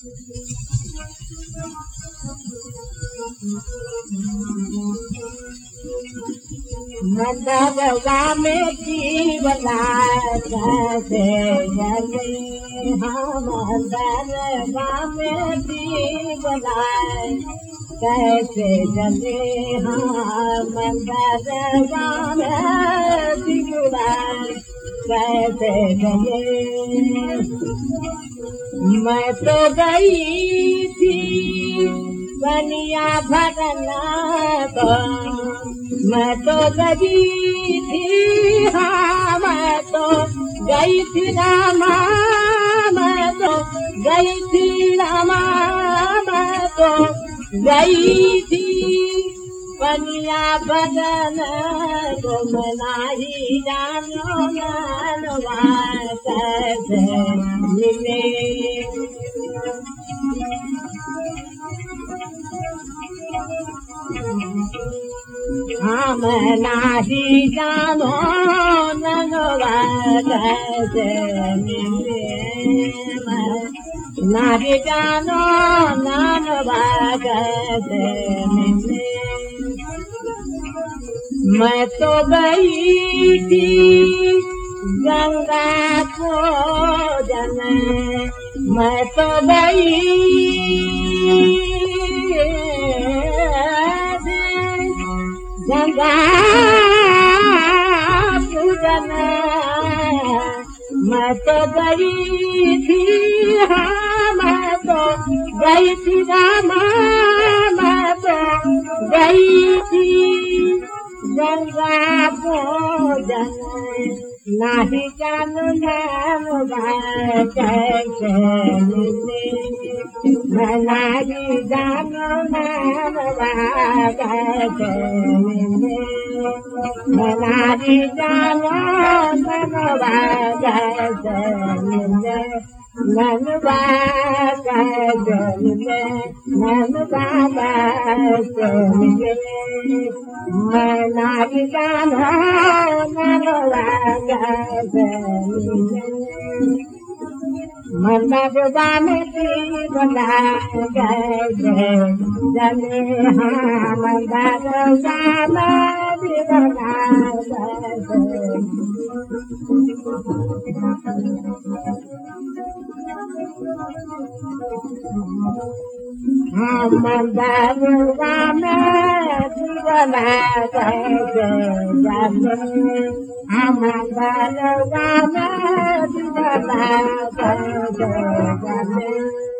मंदरवा में जीवना कैसे जले हम मंदरवा में जीवना कैसे जले हम मंदरवा में जीवना कैसे जले मैं तो गई थी बनिया भरना को मैं तो गई थी हाँ मैं तो गई थी रामा मैं तो गई थी रामा मैं तो गई थी बनिया बदन को मनाही जानो नवा कैसे मिले हम नाही जानो नवा कैसे मिले नाही जानो नवा कैसे मिले मैं तो गई थी गंगा को जन मैं तो गई गंगा पूजन मैं तो गई थी हाँ मैं तो गई थी रामा मैं तो गई थी गंगा पूजन नाही जानो नवा कैसे मिले मैं नाही जानो नवा कैसे मिले मैं नाही जानो नवा कैसे मिले नवा कैसे मिले नवा कैसे मिले मैं नाही जानो नवा कैसे मिले मंदरवा में जीवना कैसे जले हाँ मंदरवा में जीवना कैसे हाँ मंदरवा में जीवना कैसे जले हाँ मंदरवा में जीवना कैसे जले